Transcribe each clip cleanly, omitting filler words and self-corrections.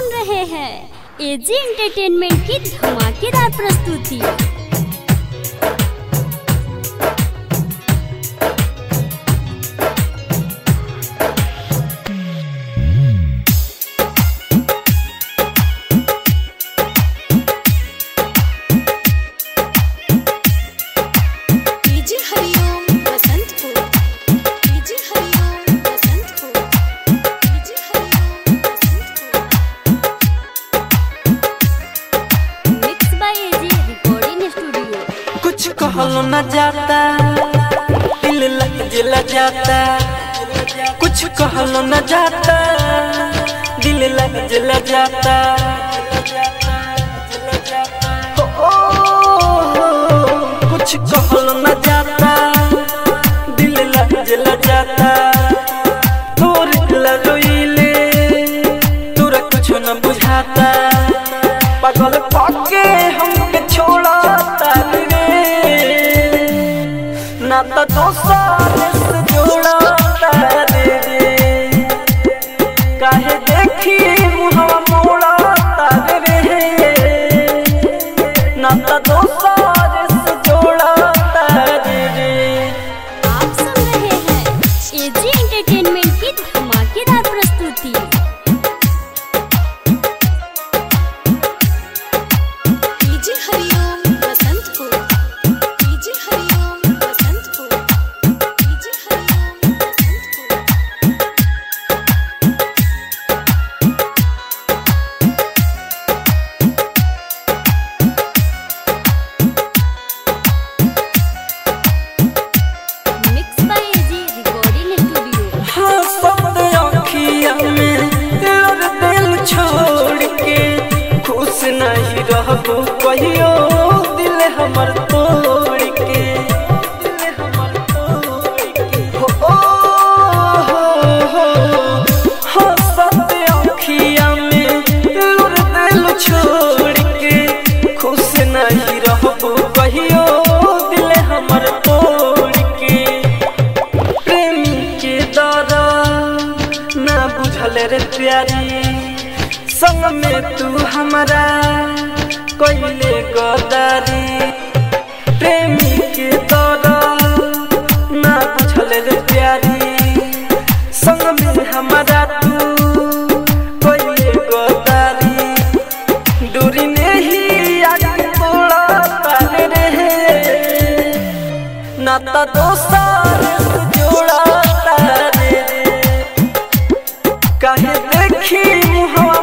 सुन रहे हैं एजी एंटरटेनमेंट की धमाकेदार प्रस्तुति। कहलो न जाता दिल लग जाता, कुछ कहलो न जाता दिल लग जाता। कुछ कहलो न जाता दिल लग जाता। तोर रोइले तोरा कुछ न बुझाता, पागल पाके हमके छोड़ाता नाता दोस्तार से जोड़ाता रे। काहे देखी मुहवा मोड़ाता रे, नाता दोस्तार से जोड़ाता रे। आप सुन रहे हैं एजी एंटरटेनमेंट की धमाकेदार प्रस्तुति। नहीं रहबो कहियो दिल हमर तोड़ के, हो हंसत आँखिया में लुर दिल छोड़ के। खुश नहीं रहबो कहियो दिल हमर तोड़ के। प्रेमी के दर्द ना बुझल रे प्यारी, संग में तू हमारा कोइले गदारी। प्रेमी के दर्द ना बुझल रे प्यारी, संग में हमारा तू कोइले गदारी। दूरी नहीं आगे तोड़ा तारे रे, नाता दोस्तार से जोड़ा तारे रे। काहे देखी मुहवा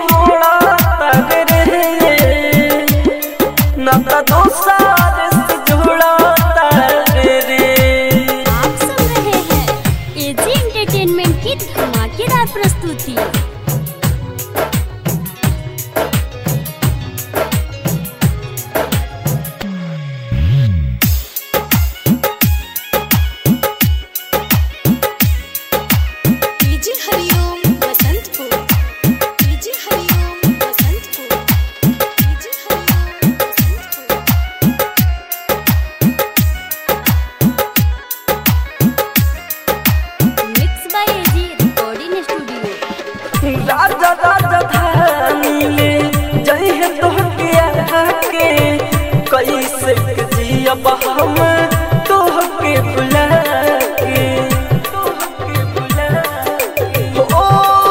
नाता दोस्तार से जोड़ाता रे। आप सुन रहे हैं एजी एंटरटेनमेंट की धमाकेदार प्रस्तुति। राजा राजा धानी ले जई है तोहके आके, कैसे जियब हम तोहके बुला के। हो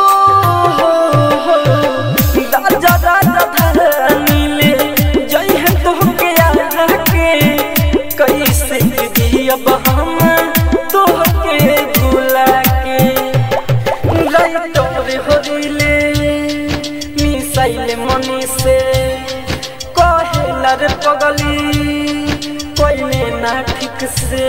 राजा राजा धानी ले जई है तोहके आके, कैसे जियब हम तोहके बुला के। होरिले मिसाइले मनी से कहेला रे पगली कोइले ना ठीक से।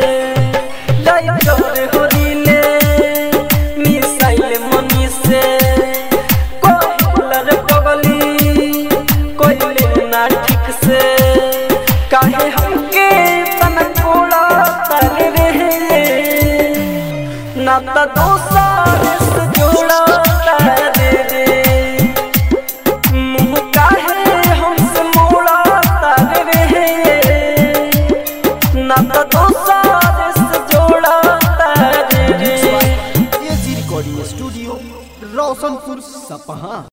होरिले मिसाइले मनी से कहेला रे पगली कोइले ना ठीक से। काहे हमके तना कोड़ा तारे रे, नाता दोस्तार से जोड़ा स्टूडियो रोशनपुर सपहा।